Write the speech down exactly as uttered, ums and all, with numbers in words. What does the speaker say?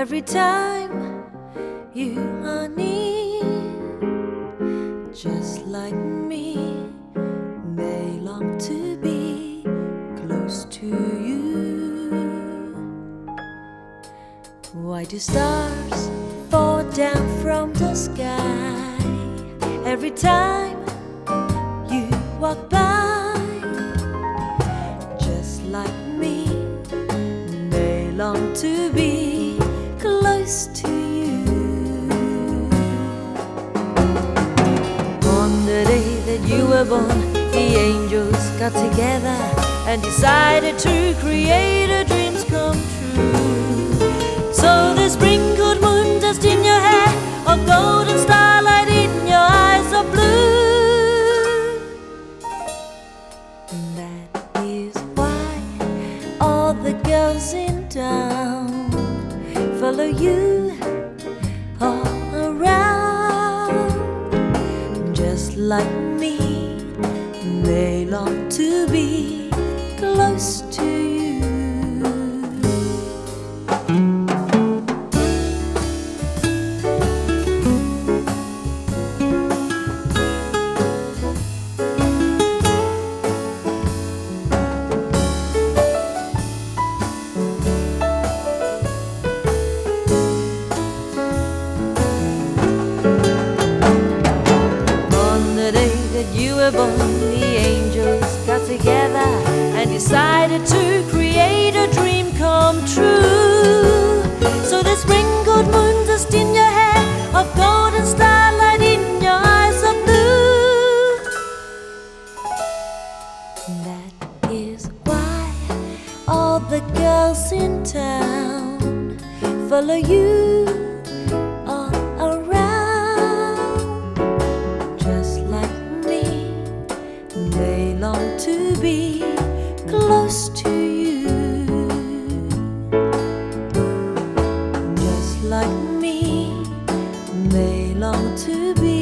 every time you are near, just like me, they long to be close to you. Why do stars fall down from the sky every time you walk by? Just like me, they long to be close to you. On the day that you were born, the angels got together and decided to create a dreams come true. So they sprinkled moon dust in your hair, of golden starlight in your eyes of blue. And that is why all the girls in town follow you all around. Just like me, they long to be close to you. You were born, the angels got together and decided to create a dream come true. So they sprinkled moon dust in your hair, of golden starlight in your eyes of blue. That is why all the girls in town follow you all around. Just like they long to be close to you. Just like me, they long to be